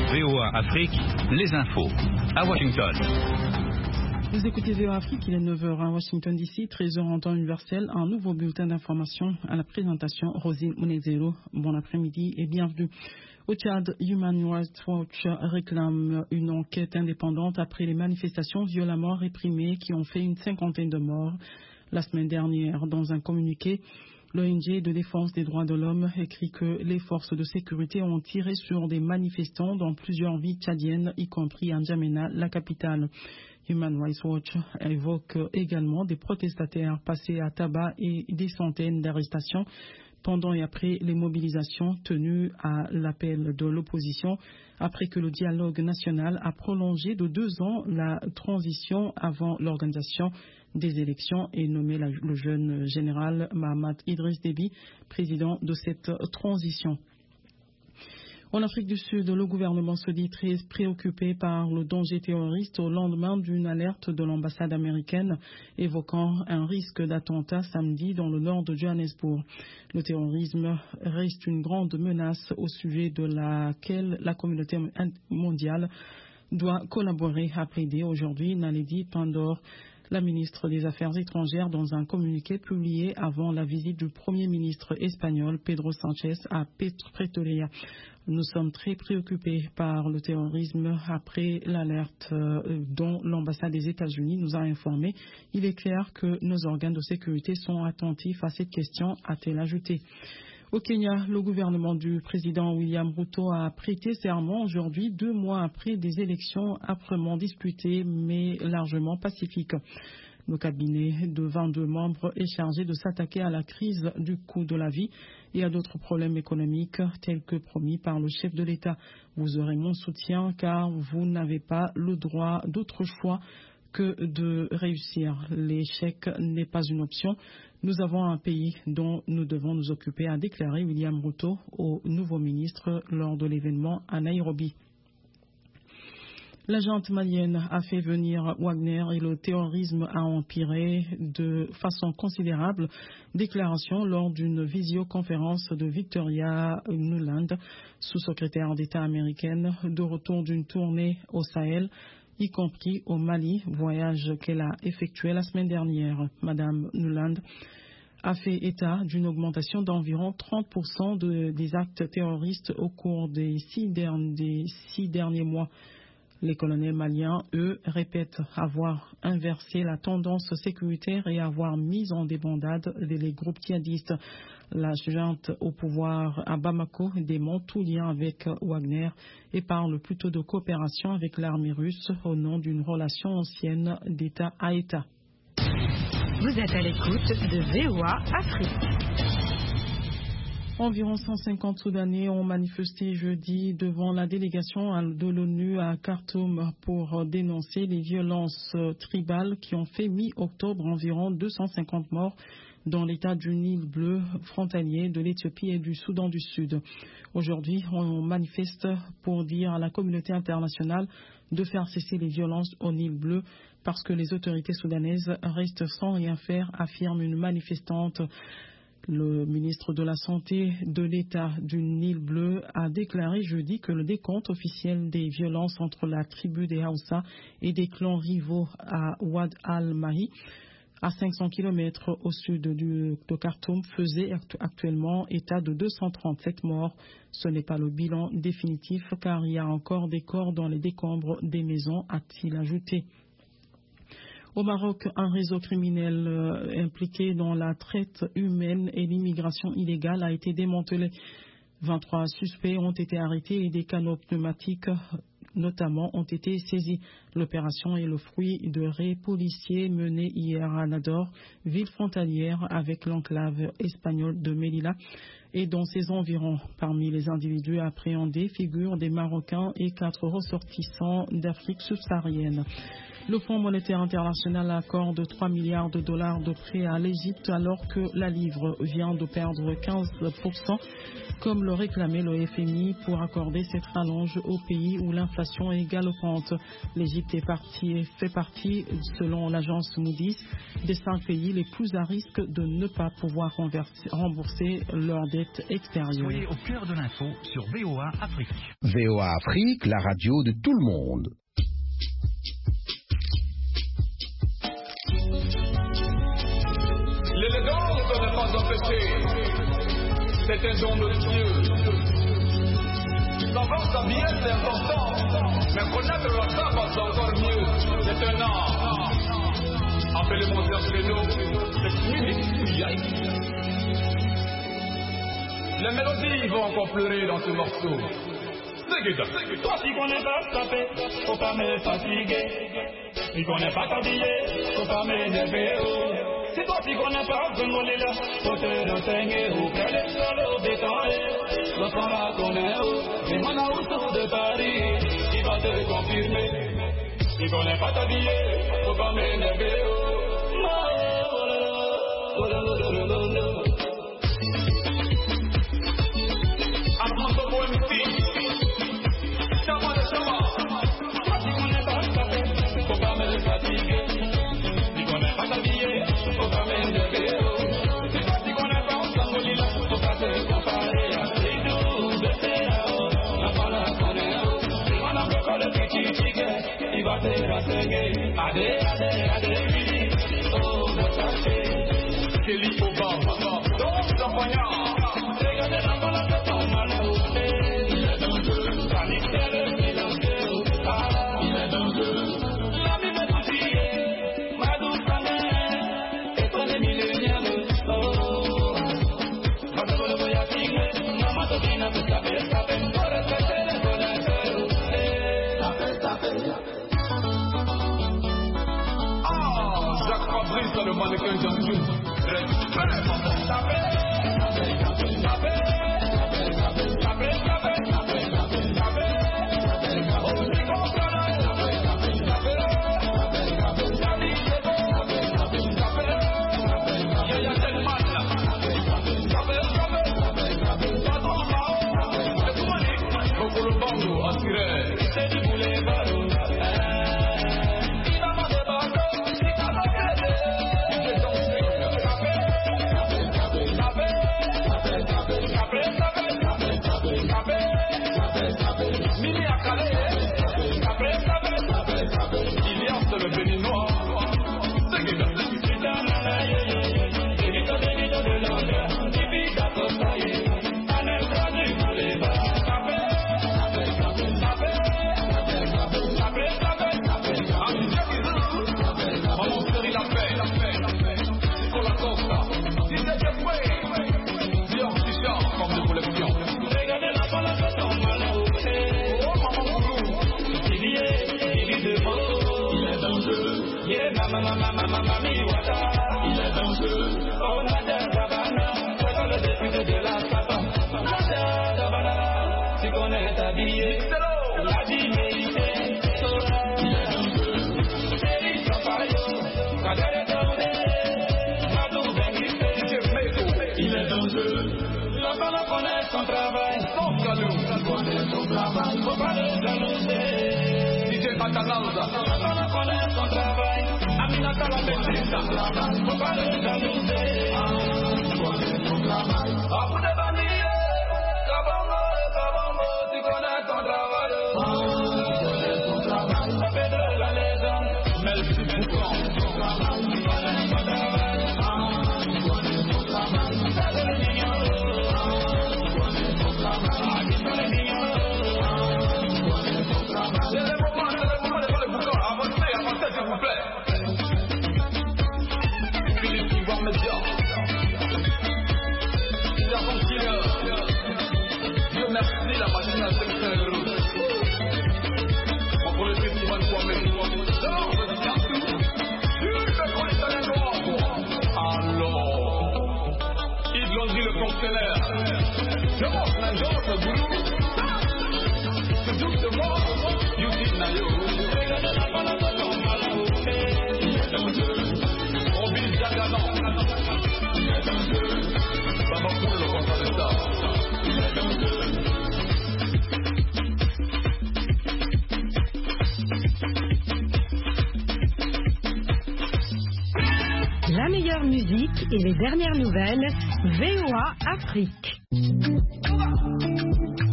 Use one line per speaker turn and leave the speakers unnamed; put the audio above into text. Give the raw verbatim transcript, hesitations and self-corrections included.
V O A Afrique, les infos. À Washington.
Vous écoutez V O A Afrique, il est neuf heures à Washington D C, treize heures en temps universel. Un nouveau bulletin d'information à la présentation, Rosine Munezero. Bon après-midi et bienvenue. Au Tchad, Human Rights Watch réclame une enquête indépendante après les manifestations violemment réprimées qui ont fait une cinquantaine de morts la semaine dernière. Dans un communiqué, l'O N G de défense des droits de l'homme écrit que les forces de sécurité ont tiré sur des manifestants dans plusieurs villes tchadiennes, y compris à N'Djamena, la capitale. Human Rights Watch évoque également des protestataires passés à tabac et des centaines d'arrestations pendant et après les mobilisations tenues à l'appel de l'opposition, après que le dialogue national a prolongé de deux ans la transition avant l'organisation des élections et nommé la, le jeune général Mahamat Idriss Déby président de cette transition. En Afrique du Sud, le gouvernement se dit très préoccupé par le danger terroriste au lendemain d'une alerte de l'ambassade américaine évoquant un risque d'attentat samedi dans le nord de Johannesburg. Le terrorisme reste une grande menace au sujet de laquelle la communauté mondiale doit collaborer, a plaidé aujourd'hui Naledi Pandor, la ministre des Affaires étrangères, dans un communiqué publié avant la visite du Premier ministre espagnol Pedro Sánchez à Pretoria. Nous sommes très préoccupés par le terrorisme après l'alerte euh, dont l'ambassade des États-Unis nous a informé. Il est clair que nos organes de sécurité sont attentifs à cette question, a-t-elle ajouté. Au Kenya, le gouvernement du président William Ruto a prêté serment aujourd'hui, deux mois après des élections âprement disputées mais largement pacifiques. Le cabinet de vingt-deux membres est chargé de s'attaquer à la crise du coût de la vie et à d'autres problèmes économiques tels que promis par le chef de l'État. Vous aurez mon soutien car vous n'avez pas le droit d'autre choix que de réussir. L'échec n'est pas une option. Nous avons un pays dont nous devons nous occuper, a déclaré William Ruto au nouveau ministre lors de l'événement à Nairobi. La junte malienne a fait venir Wagner et le terrorisme a empiré de façon considérable. Déclaration lors d'une visioconférence de Victoria Nuland, sous-secrétaire d'État américaine, de retour d'une tournée au Sahel, y compris au Mali, voyage qu'elle a effectué la semaine dernière. Madame Nuland a fait état d'une augmentation d'environ trente pour cent de, des actes terroristes au cours des six, derniers, des six derniers mois. Les colonels maliens, eux, répètent avoir inversé la tendance sécuritaire et avoir mis en débandade les groupes djihadistes. La junte au pouvoir à Bamako dément tout lien avec Wagner et parle plutôt de coopération avec l'armée russe au nom d'une relation ancienne d'État à État.
Vous êtes à l'écoute de V O A Afrique.
Environ cent cinquante Soudanais ont manifesté jeudi devant la délégation de l'ONU à Khartoum pour dénoncer les violences tribales qui ont fait mi-octobre environ deux cent cinquante morts dans l'état du Nil bleu frontalier de l'Éthiopie et du Soudan du Sud. Aujourd'hui, on manifeste pour dire à la communauté internationale de faire cesser les violences au Nil bleu parce que les autorités soudanaises restent sans rien faire, affirme une manifestante. Le ministre de la Santé de l'État du Nil bleu a déclaré jeudi que le décompte officiel des violences entre la tribu des Hausa et des clans rivaux à Ouad al-Mahi, à cinq cents kilomètres au sud du, de Khartoum, faisait actuellement état de deux cent trente-sept morts. Ce n'est pas le bilan définitif car il y a encore des corps dans les décombres des maisons, a-t-il ajouté. Au Maroc, un réseau criminel euh, impliqué dans la traite humaine et l'immigration illégale a été démantelé. vingt-trois suspects ont été arrêtés et des canaux pneumatiques notamment ont été saisis. L'opération est le fruit de raids policiers menés hier à Nador, ville frontalière avec l'enclave espagnole de Melilla et dans ses environs. Parmi les individus appréhendés figurent des Marocains et quatre ressortissants d'Afrique subsaharienne. Le Fonds monétaire international accorde trois milliards de dollars de prêts à l'Égypte alors que la livre vient de perdre quinze pour cent, comme le réclamait le F M I pour accorder cette rallonge au pays où l'inflation est galopante. L'Égypte l'Égypte est partie, fait partie, selon l'agence Moody's, des cinq pays les plus à risque de ne pas pouvoir rembourser leurs dettes extérieures.
Soyez au cœur de l'info sur V O A Afrique.
V O A Afrique, la radio de tout le monde.
L'élégance n'est pas un péché, c'est un don de Dieu. Savoir s'habiller c'est important, mais connaître la table c'est encore mieux, c'est un art. Appelez-moi chez nous, c'est musique. Les mélodies vont encore pleurer dans ce morceau.
Toi qui connais pas taper, faut pas me fatiguer. Tu connais pas t'habiller, faut pas m'énerver. Si toi tu connais pas Zongoli là, faut te renseigner. Ou qu'elle est seule au béton, l'enfant la connaît. Et mon autour de Paris, il va te confirmer. Tu connais pas t'habiller, faut pas m'énerver. Ade, ade, ade, oh, Kelly Obama, donc champagnard, regardez la balle de ton malheur, il est dangereux, panique le silencieux, ah, il est dangereux, la vie me touche, ma douce amère, et toi les milléniaux, oh, ma douce le voyage, maman te dit n'a pas tapé, tapé, pour respecter les connaisseurs, tapé, tapé.
Fabrice le mannequin Janjou. Thank you.
meilleure musique et les dernières nouvelles, V O A Afrique.